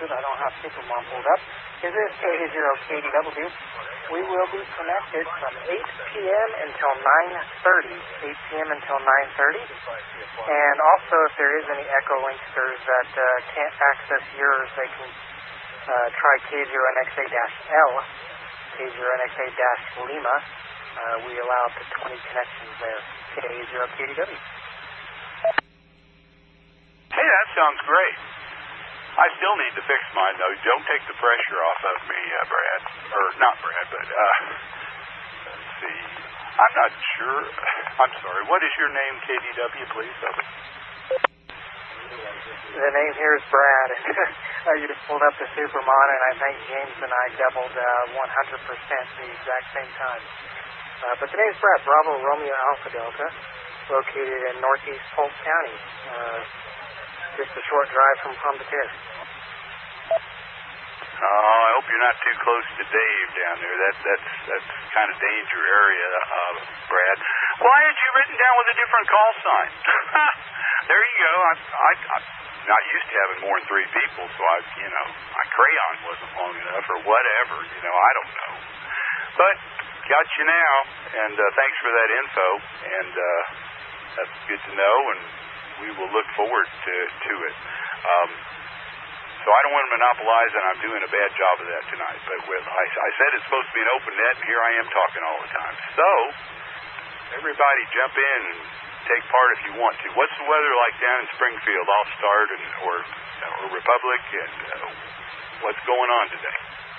connected. I don't have Supermom pulled up. Is this KD0KDW? We will be connected from 8 p.m. until 9:30. 8 p.m. until 9:30. And also, if there is any Echo Linksters that can't access yours, they can try K0NXA-L, K0NXA-Lima. We allow up to 20 connections there. K0KDW. Hey, that sounds great. I still need to fix mine, though. Don't take the pressure off of me, Brad. Or not Brad, but, let's see. I'm not sure. I'm sorry. What is your name, KDW, please? The name here is Brad. You just pulled up the Supermon, and I think James and I doubled 100% the exact same time. But today's Brad, Bravo Romeo Alpha Delta, located in northeast Polk County. Just a short drive from Palm de Terre. Oh, I hope you're not too close to Dave down there. That's kind of danger area, Brad. Why had you written down with a different call sign? There you go. I'm not used to having more than 3 people, so my crayon wasn't long enough or whatever. I don't know. But got you now, and thanks for that info, and that's good to know, and we will look forward to it. So I don't want to monopolize, and I'm doing a bad job of that tonight. But I said it's supposed to be an open net, and here I am talking all the time. So everybody jump in and take part if you want to. What's the weather like down in Springfield? I'll start, or Republic, and what's going on today?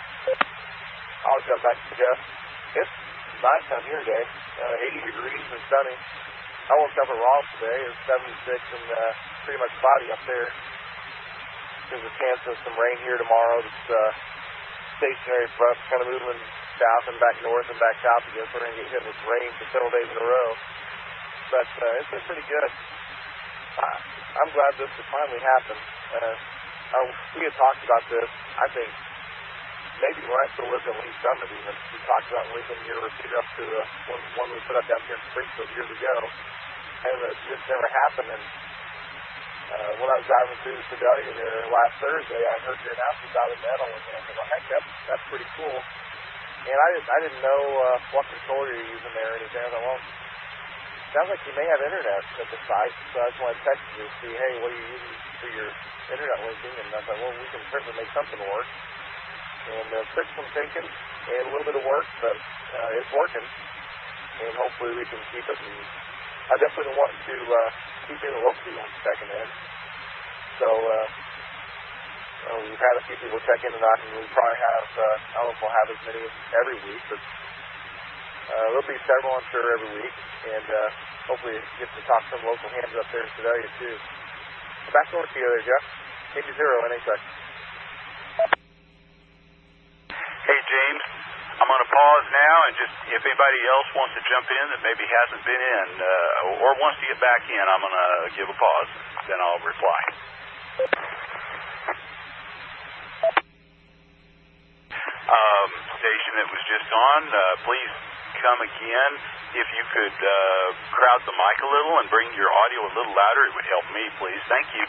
I'll jump back to Jeff. It's nice out here today. 80 degrees and sunny. I woke up at Ross today. It's 76 and pretty much cloudy up there. There's a chance of some rain here tomorrow. It's stationary front, kind of moving south and back north and back south again. So we're going to get hit with rain for several days in a row. But it's been pretty good. I'm glad this has finally happened. We had talked about this, I think, maybe when I still lived in Lee Summit even. We talked about Lincoln University up to one we put up down here in Springfield years ago. And it just never happened. And when I was driving through Sedalia there last Thursday, I heard your announcement about a net on it. And I thought, heck, that's pretty cool. And I didn't know what controller you're using there or anything. I thought, well, sounds like you may have internet at the site. So I just wanted to text you to see, hey, what are you using for your internet linking? And I thought, well, we can certainly make something work. And quick from thinking and a little bit of work, but it's working. And hopefully we can keep it. And I definitely want to keep it locally on second end. So we've had a few people check in tonight, and we probably have, I don't know if we'll have as many every week, but there'll be several, I'm sure, every week. And hopefully get to talk to some local hands up there in Sedalia, too. Back over to you there, Jeff. KD0 NXA. Hey, James, I'm going to pause now, and just if anybody else wants to jump in that maybe hasn't been in or wants to get back in, I'm going to give a pause, then I'll reply. Station that was just on, please come again. If you could crowd the mic a little and bring your audio a little louder, it would help me, please. Thank you.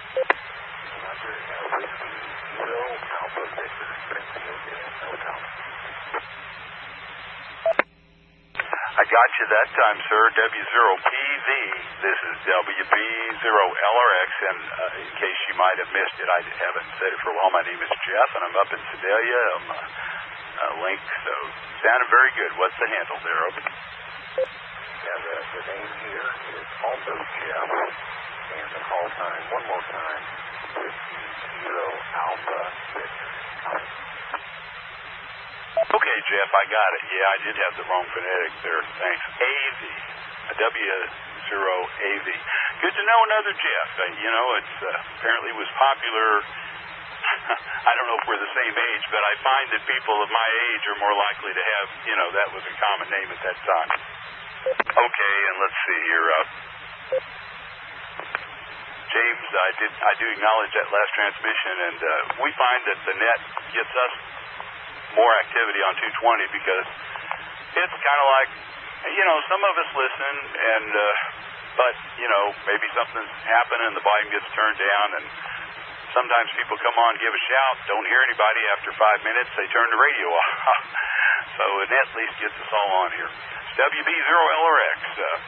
I got you that time, sir. W0PV. This is WB0LRX, and in case you might have missed it, I haven't said it for a while. My name is Jeff, and I'm up in Sedalia. I'm Link, so sounded very good. What's the handle there, over? Yeah, the name here is also Jeff, and the call time, one more time, 50 Alpha 6. Okay, Jeff, I got it. Yeah, I did have the wrong phonetics there. Thanks. AV. W0AV. Good to know another Jeff. It's apparently was popular. I don't know if we're the same age, but I find that people of my age are more likely to have, that was a common name at that time. Okay, and let's see here. James, I do acknowledge that last transmission, and we find that the net gets us more activity on 220 because it's kind of like, some of us listen, and but maybe something's happening and the volume gets turned down, and sometimes people come on, give a shout, don't hear anybody. After 5 minutes, they turn the radio off. So it at least gets us all on here. It's WB0LRX.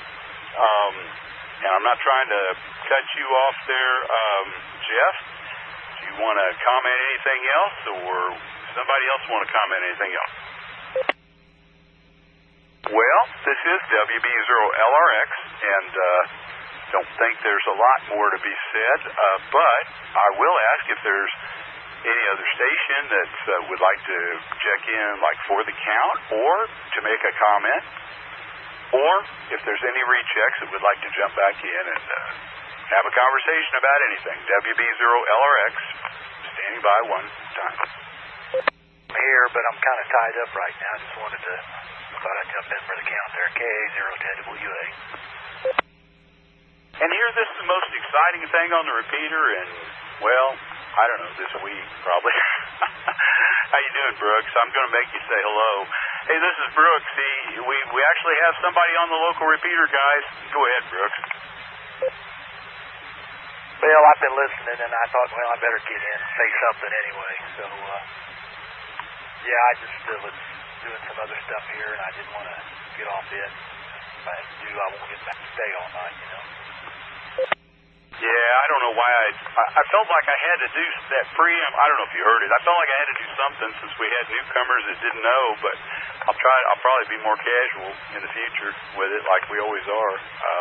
And I'm not trying to cut you off there, Jeff. Do you want to comment anything else, or somebody else want to comment anything else? Well, this is WB0LRX, and don't think there's a lot more to be said, but I will ask if there's any other station that would like to check in, like for the count, or to make a comment, or if there's any rechecks that would like to jump back in and have a conversation about anything. WB0LRX, standing by one time. I'm here, but I'm kind of tied up right now. I just thought I'd jump in for the count there. KA010WA. And here, this is the most exciting thing on the repeater, and, well, I don't know, this week, probably. How you doing, Brooks? I'm going to make you say hello. Hey, this is Brooks. See, we actually have somebody on the local repeater, guys. Go ahead, Brooks. Well, I've been listening, and I thought, well, I better get in and say something anyway. So, yeah, I just was doing some other stuff here, and I didn't want to get off it. If I won't get back to stay all night, you know. Yeah, I don't know why I felt like I had to do that preamp. I don't know if you heard it. I felt like I had to do something since we had newcomers that didn't know, but I'll probably be more casual in the future with it, like we always are.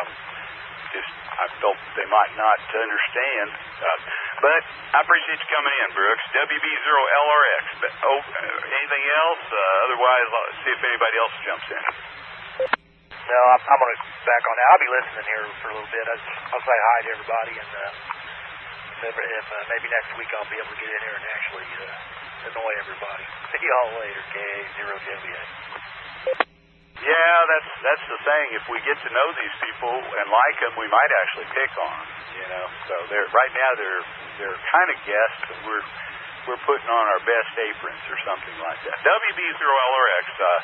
I felt they might not understand. But I appreciate you coming in, Brooks. WB0LRX. But, anything else? Otherwise, let's see if anybody else jumps in. No, I'm going to back on that. I'll be listening here for a little bit. I'll say hi to everybody, and if maybe next week I'll be able to get in here and actually annoy everybody. See y'all later, KA0WA. Yeah, that's the thing. If we get to know these people and like them, we might actually pick on them. You know, so right now they're kind of guests, but we're putting on our best aprons or something like that. WB0LRX.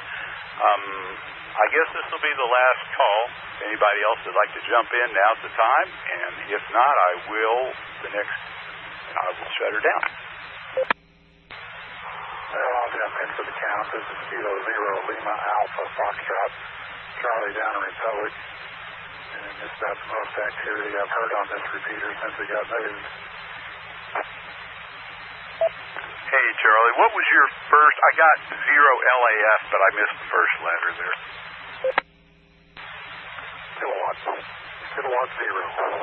I guess this will be the last call. If anybody else would like to jump in, now's the time. And if not, I will shut her down. Well, I'll jump in for the count. This is Kilo Zero Lima Alpha Foxtrot Charlie down in Republic. And it's about the most activity I've heard on this repeater since we got moved. Hey, Charlie, what was your first? I got 0LAF, but I missed the first letter there. Kilowatt zero.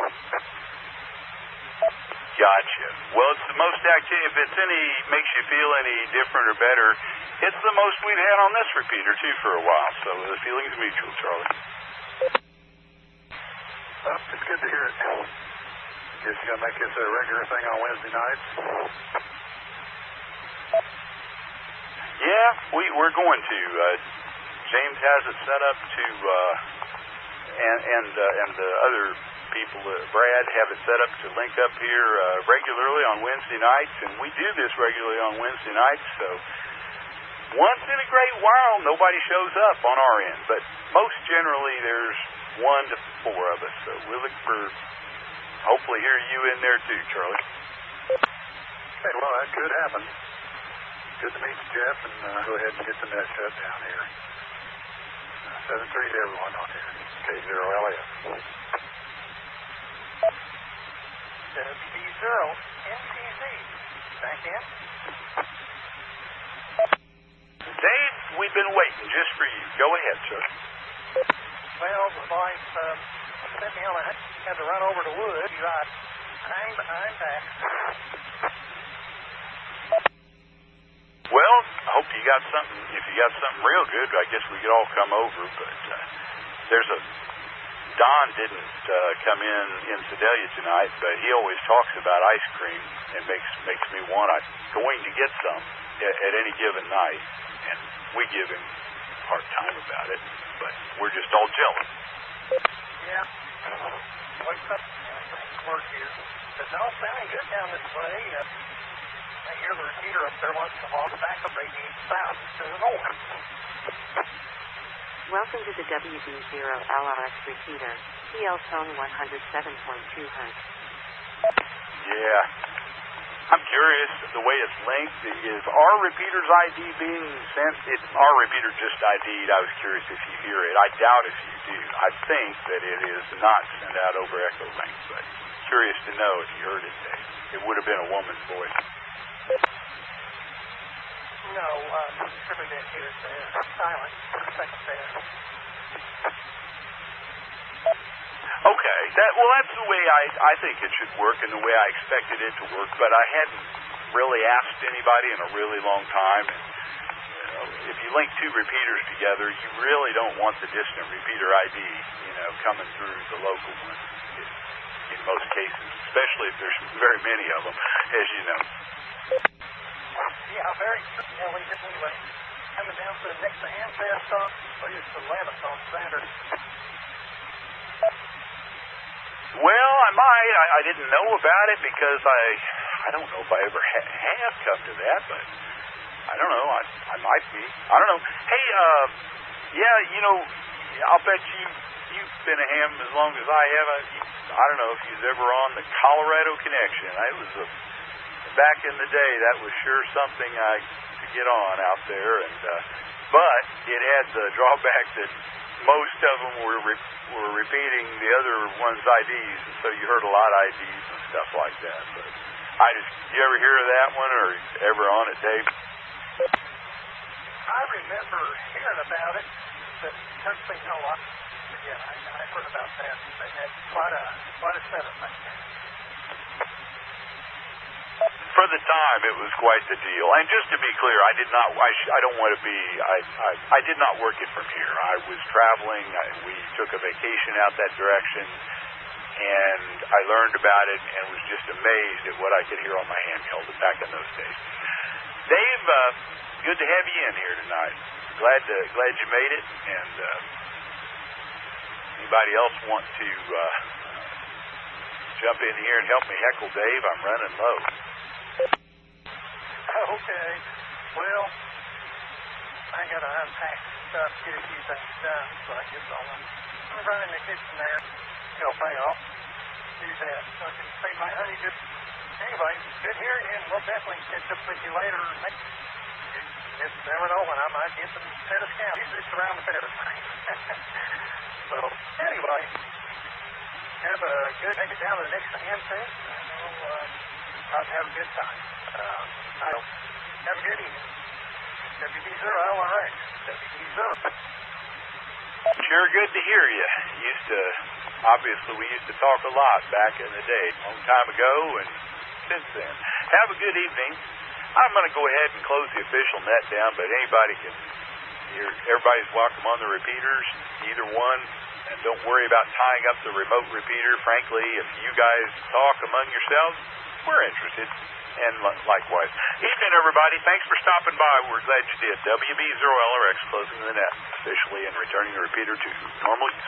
Gotcha. Well, it's the most active. If it's makes you feel any different or better, it's the most we've had on this repeater too for a while. So the feeling's mutual, Charlie. Well, it's good to hear it. Guess you're gonna make this a regular thing on Wednesday nights. Yeah, we're going to. James has it set up to, and the other people, Brad, have it set up to link up here regularly on Wednesday nights, and we do this regularly on Wednesday nights. So once in a great while, nobody shows up on our end, but most generally there's 1 to 4 of us. So we'll look for hopefully hear you in there too, Charlie. Okay, well that could happen. Good to meet you, Jeff, and go ahead and get the net shut down here. 7-3 to everyone on here. K0LAF. WB0NTZ. Back in. Dave, we've been waiting just for you. Go ahead, sir. Well, the boys sent me on. I had to run over to Wood. I'm back. Well, I hope you got something. If you got something real good, I guess we could all come over. But Don didn't come in Sedalia tonight, but he always talks about ice cream and makes me want. I'm going to get some at any given night, and we give him a hard time about it. But we're just all jealous. Yeah. What's up? Work here. It's all sounding good down this way. I hear the repeater up there wants to haul the backup radiate south to the north. Welcome to the WB0LRX repeater, PL tone 107.2 Hz. Yeah. I'm curious, the way it's linked, is our repeater's ID being sent? Our repeater just ID'd. I was curious if you hear it. I doubt if you do. I think that it is not sent out over Echolink, but curious to know if you heard it, Dave. It would have been a woman's voice. No, certainly didn't hear it there. Silent for a second there. Okay, that's the way I think it should work and the way I expected it to work, but I hadn't really asked anybody in a really long time. And, if you link two repeaters together, you really don't want the distant repeater ID, coming through the local one in most cases, especially if there's very many of them, as you know. Yeah, very true. Yeah, we just anyway coming down to the next Amfest on, or it's the 11th on Saturday. Well, I might. I didn't know about it because I don't know if I ever have come to that, but I don't know. I might be. I don't know. Hey, I'll bet you've been a ham as long as I have. I don't know if you was ever on the Colorado Connection. It was back in the day. That was sure something to get on out there, but it had the drawback that most of them were repeating the other one's IDs, and so you heard a lot of IDs and stuff like that. But you ever hear of that one, or ever on it, Dave? I remember hearing about it, but certainly no. I heard about that. They had quite a setup back there. For the time, it was quite the deal. And just to be clear, I did not work it from here. I was traveling. We took a vacation out that direction, and I learned about it and was just amazed at what I could hear on my handheld back in those days. Dave, good to have you in here tonight. Glad you made it. And anybody else want to jump in here and help me heckle Dave? I'm running low. Okay. Well, I got to unpack stuff, get a few things done, so I guess I'll run in the kitchen there, helping off, do that, so I can feed my honey. Anyway, good hearing you, and we'll definitely catch up with you later. You just never know when I might get some set of scouts. Usually it's around the better time. So, anyway, have a good, make it down to the next Amfest. I'll have a good time. Have a good evening. WB0LRX. WB0. Sure good to hear you. Obviously we used to talk a lot back in the day, a long time ago, and since then. Have a good evening. I'm going to go ahead and close the official net down, but everybody's welcome on the repeaters, either one, and don't worry about tying up the remote repeater. Frankly, if you guys talk among yourselves, we're interested. And likewise. Evening, everybody. Thanks for stopping by. We're glad you did. WB0LRX closing the net officially and returning the repeater to normal use.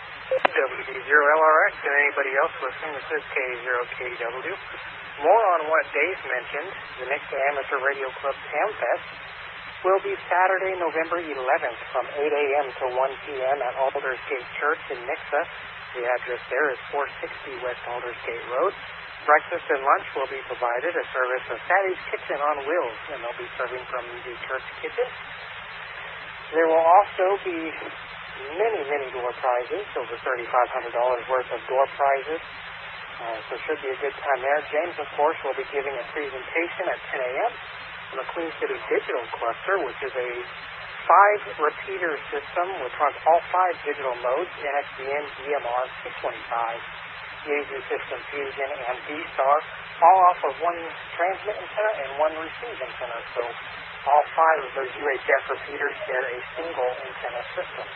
WB0LRX and anybody else listening, this is K0KW. More on what Dave mentioned, the next Amateur Radio Club Amfest will be Saturday, November 11th from 8 a.m. to 1 p.m. at Aldersgate Church in Nixa. The address there is 460 West Aldersgate Road. Breakfast and lunch will be provided, a service of Fatty's Kitchen on Wheels, and they'll be serving from the church kitchen. There will also be many door prizes, over $3,500 worth of door prizes. So it should be a good time there. James, of course, will be giving a presentation at 10 a.m. on the Queen City Digital Cluster, which is a 5-repeater system which runs all 5 digital modes, NXDN, DMR, 625. Yaesu System Fusion, and D-Star, all off of one transmit antenna and one receive antenna. So all 5 of those UHF repeaters share a single antenna system.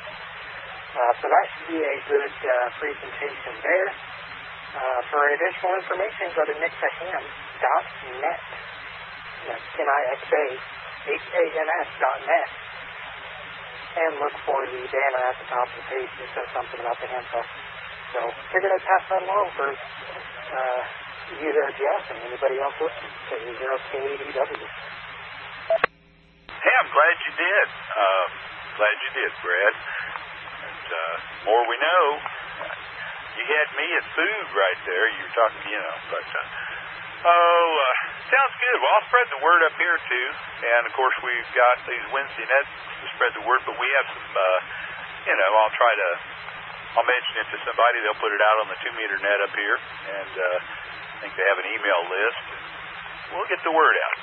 So that should be a good presentation there. For additional information, go to nixahams.net. That's NIXAHAMS.net. And look for the banner at the top of the page that says something about the Hamfest. So figured I'd pass that along for you there, Jeff, and anybody else listening to 0KDW. Hey, I'm glad you did. Brad. And more we know. You had me at food right there. You were talking, but Sounds good. Well, I'll spread the word up here, too. And, of course, we've got these Wednesday nets to spread the word, but we have some, I'll mention it to somebody. They'll put it out on the 2-meter net up here. And I think they have an email list. We'll get the word out.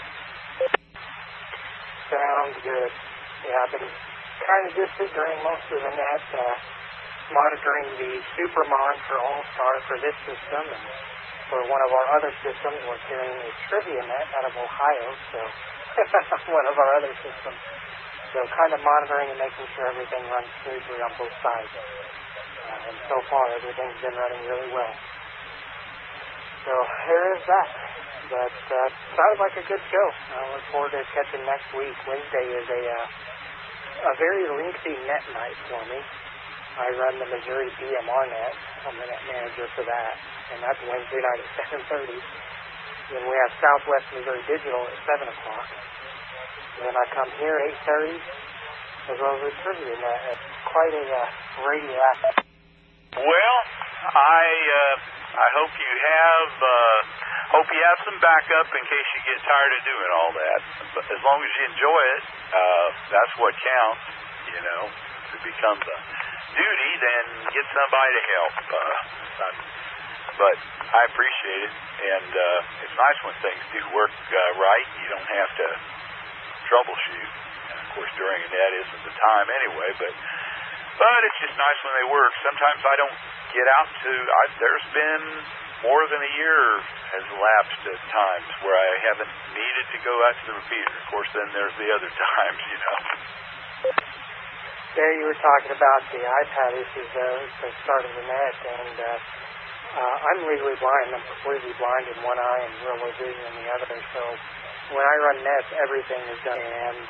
Sounds good. Yeah, I've been kind of busy during most of the net, monitoring the Supermon for All-Star for this system, and for one of our other systems, we're carrying a trivia net out of Ohio, so one of our other systems. So kind of monitoring and making sure everything runs smoothly on both sides. And so far, everything's been running really well. So there is that. But sounds like a good show. I look forward to catching next week. Wednesday is a very lengthy net night for me. I run the Missouri DMR net. I'm the net manager for that. And that's Wednesday night at 7:30. Then we have Southwest Missouri Digital at 7 o'clock. Then I come here at 8:30, as well as the trivia net. It's quite a radioactive. Well, I hope you have some backup in case you get tired of doing all that. But as long as you enjoy it, that's what counts. You know, if it becomes a duty, then get somebody to help. But I appreciate it, and it's nice when things do work right. You don't have to troubleshoot. And of course, during a net isn't the time anyway, but it's just nice when they work. Sometimes I don't get out to. There's been more than a year has elapsed at times where I haven't needed to go out to the repeater. Of course, then there's the other times, you know. There you were talking about the iPad issues at the start of the net, and I'm legally blind. I'm completely blind in one eye and real low vision in the other. So when I run nets, everything is done. And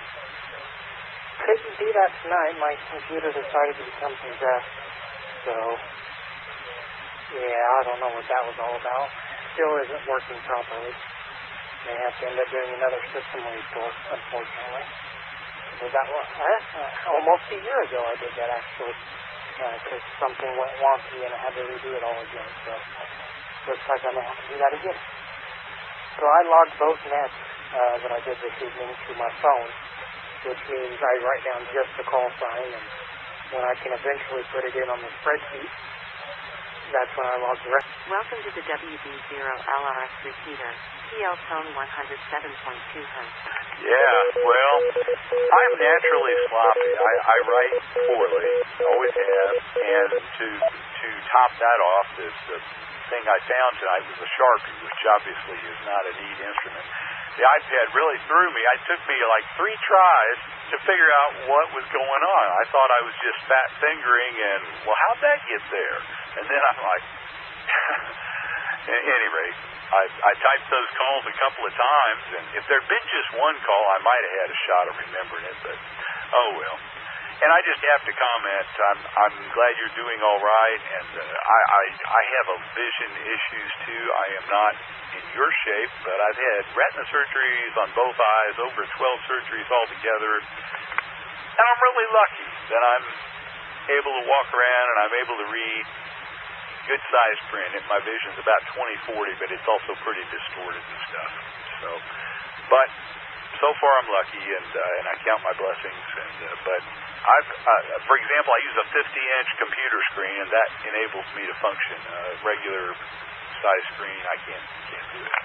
couldn't do that tonight. My computer decided to become possessed. So, yeah, I don't know what that was all about. Still isn't working properly. May have to end up doing another system restore, unfortunately. So that was almost a year ago I did that, actually, because something went wonky and I had to redo it all again. So looks like I'm going to have to do that again. So I logged both nets that I did this evening to my phone, which means I write down just the call sign, and when I can eventually put it in on the spreadsheet, that's when I log the rest. Welcome to the WB0LRX repeater. PL tone 107.2 Hz. Yeah, well, I'm naturally sloppy. I write poorly, always have, and to top that off, the thing I found tonight was a Sharpie, which obviously is not a neat instrument. The iPad really threw me. It took me like 3 tries to figure out what was going on. I thought I was just fat fingering and, well, how'd that get there? And then I'm like, at any rate, I typed those calls a couple of times, and if there'd been just one call, I might have had a shot of remembering it, but oh well. And I just have to comment, I'm glad you're doing all right, and I have a vision issues too. I am not in your shape, but I've had retina surgeries on both eyes, over 12 surgeries altogether, and I'm really lucky that I'm able to walk around and I'm able to read good size print. And my vision's about 20/40, but it's also pretty distorted and stuff. But so far I'm lucky, and I count my blessings. But for example, I use a 50-inch computer screen, and that enables me to function. Regular size screen, I can't do it.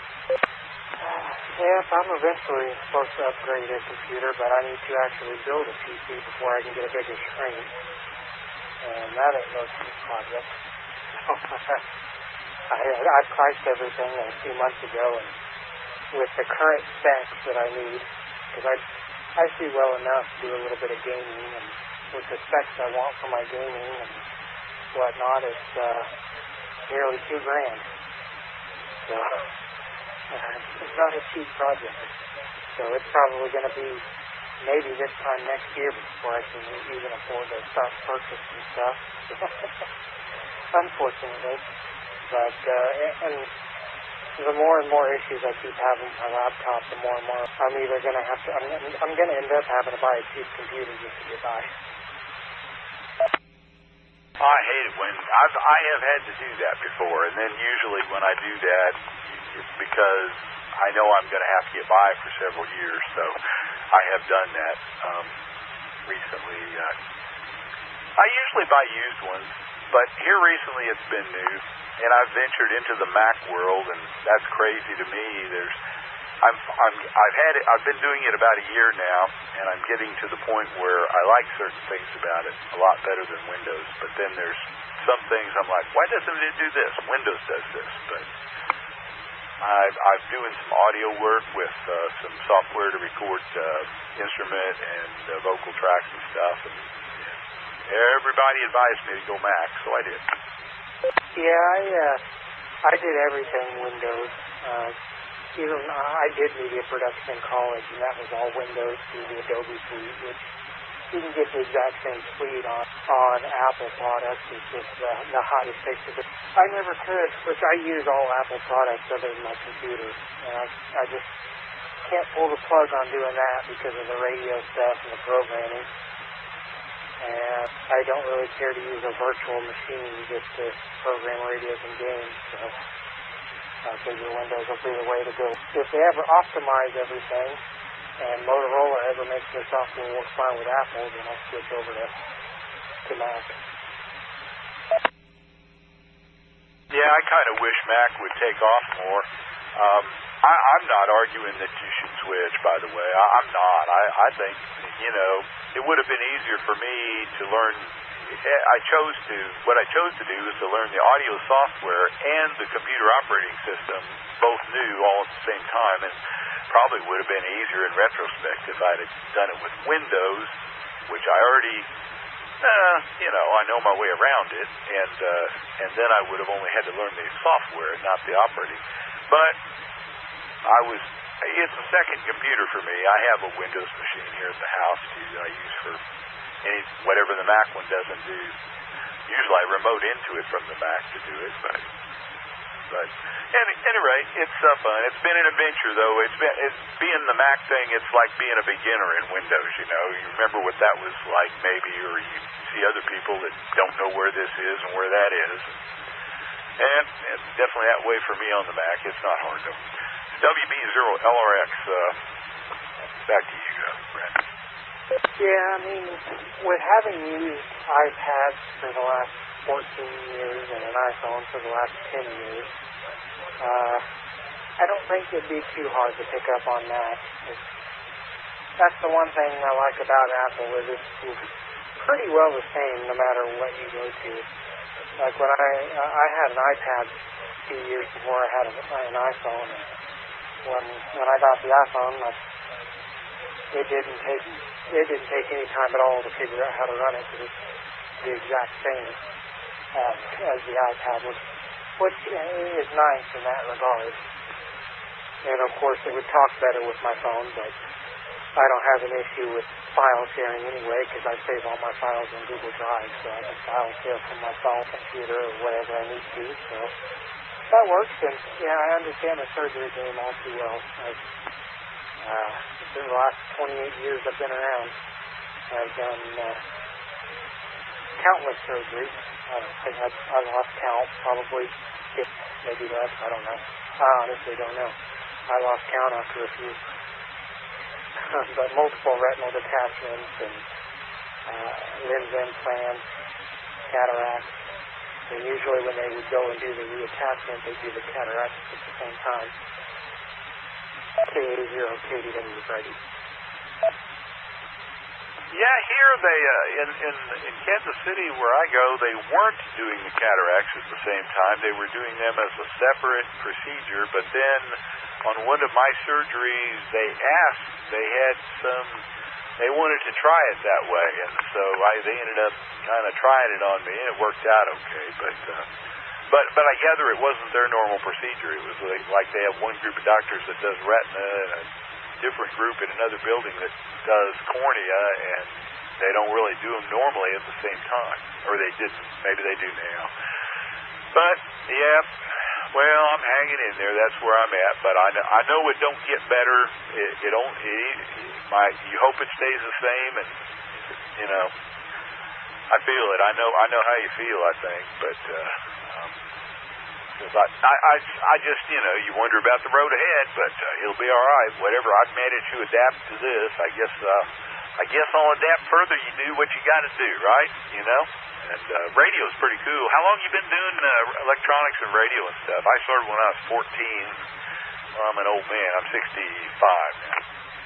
Yes, I'm eventually supposed to upgrade a computer, but I need to actually build a PC before I can get a bigger screen. And that ain't no cheap project. I priced everything a few months ago, and with the current specs that I need, because I see well enough to do a little bit of gaming, and with the specs I want for my gaming and whatnot, it's nearly $2,000. So it's not a cheap project. So it's probably going to be maybe this time next year before I can even afford to start purchasing stuff. Unfortunately. But and the more and more issues I keep having with my laptop, the more and more I'm either going to have to, I'm going to end up having to buy a cheap computer just to get by. I hate it when I have had to do that before, and then usually when I do that, because I know I'm going to have to get by for several years. So I have done that recently. I usually buy used ones, but here recently it's been new, and I've ventured into the Mac world, and that's crazy to me. I've been doing it about a year now, and I'm getting to the point where I like certain things about it a lot better than Windows. But then there's some things I'm like, why doesn't it do this? Windows does this. But I'm doing some audio work with some software to record instrument and vocal tracks and stuff. And everybody advised me to go Mac, so I did. Yeah, I did everything Windows. Even I did media production in college, and that was all Windows through the Adobe Suite, which you can get the exact same suite on Apple products. It's just the hottest fix of it. I never could, which I use all Apple products other than my computer. And I just can't pull the plug on doing that because of the radio stuff and the programming. And I don't really care to use a virtual machine just to program radios and games. So I figure Windows will be the way to go. If they ever optimize everything and Motorola ever makes their software work fine with Apple, then I'll switch over to Mac. Yeah, I kind of wish Mac would take off more. I'm not arguing that you should switch, by the way. I'm not. I think, it would have been easier for me to learn. What I chose to do was to learn the audio software and the computer operating system, both new, all at the same time, and probably would have been easier in retrospect if I'd have done it with Windows, which I already, I know my way around it, and then I would have only had to learn the software, not the operating. But it's a second computer for me. I have a Windows machine here at the house that I use for whatever the Mac one doesn't do. Usually I remote into it from the Mac to do it, but anyway, it's fun. It's been an adventure, though. It's being the Mac thing. It's like being a beginner in Windows. You remember what that was like, maybe, or you see other people that don't know where this is and where that is. And it's definitely that way for me on the Mac. It's not hard, though. WB0LRX. Back to you, Brad. Yeah, with having used iPads for the last 14 years and an iPhone for the last 10 years, I don't think it'd be too hard to pick up on that. That's the one thing I like about Apple is it's pretty well the same no matter what you go to. Like when I had an iPad a few years before I had an iPhone. When I got the iPhone, it didn't take any time at all to figure out how to run it because it's the exact same as the iPad, which is nice in that regard. And of course, it would talk better with my phone, but I don't have an issue with file sharing anyway because I save all my files in Google Drive, so I can file share from my phone, computer, or whatever I need to. So that works, and yeah, I understand the surgery game all too well. In the last 28 years I've been around, I've done countless surgeries. I think I lost count, probably 50, maybe less, I don't know. I honestly don't know. I lost count after a few. But multiple retinal detachments and lens implants, cataracts. And usually when they would go and do the reattachment, they do the cataracts at the same time. K80KDW is ready. Yeah, here they in Kansas City where I go, they weren't doing the cataracts at the same time. They were doing them as a separate procedure. But then on one of my surgeries, they wanted to try it that way, and so they ended up kind of trying it on me, and it worked out okay. But I gather it wasn't their normal procedure. It was like they have one group of doctors that does retina and a different group in another building that does cornea, and they don't really do them normally at the same time. Or they didn't. Maybe they do now. But, yeah, well, I'm hanging in there. That's where I'm at. But I know it don't get better. You hope it stays the same, and, I feel it. I know how you feel, I think. But, Because I just, you wonder about the road ahead, but he'll be all right. Whatever I've managed to adapt to this, I guess I'll adapt further. You do what you got to do, right? And radio's pretty cool. How long you been doing electronics and radio and stuff? I started when I was 14. I'm an old man. I'm 65 now.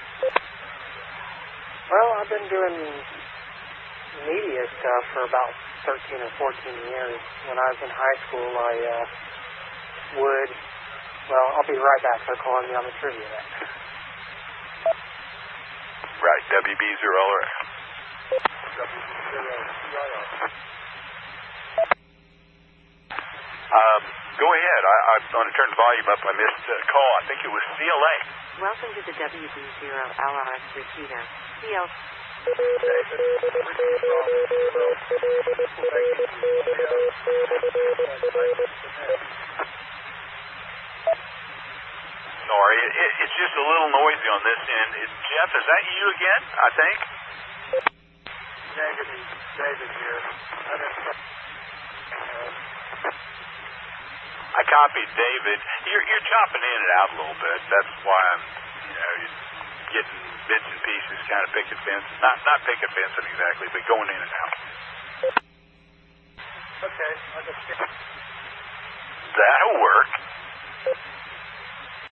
Well, I've been doing media stuff for about 13 or 14 years. When I was in high school, I'll be right back. They're calling me on the trivia. Right, WB0LRX. Go ahead. I'm going to turn the volume up. I missed a call. I think it was CLA. Welcome to the WB0LRX repeater. CL. Sorry, it's just a little noisy on this end. Jeff, is that you again, I think? David here. I copied David. You're chopping in and out a little bit. That's why I'm, getting bits and pieces, kind of picking fences. Not picking fencing exactly, but going in and out.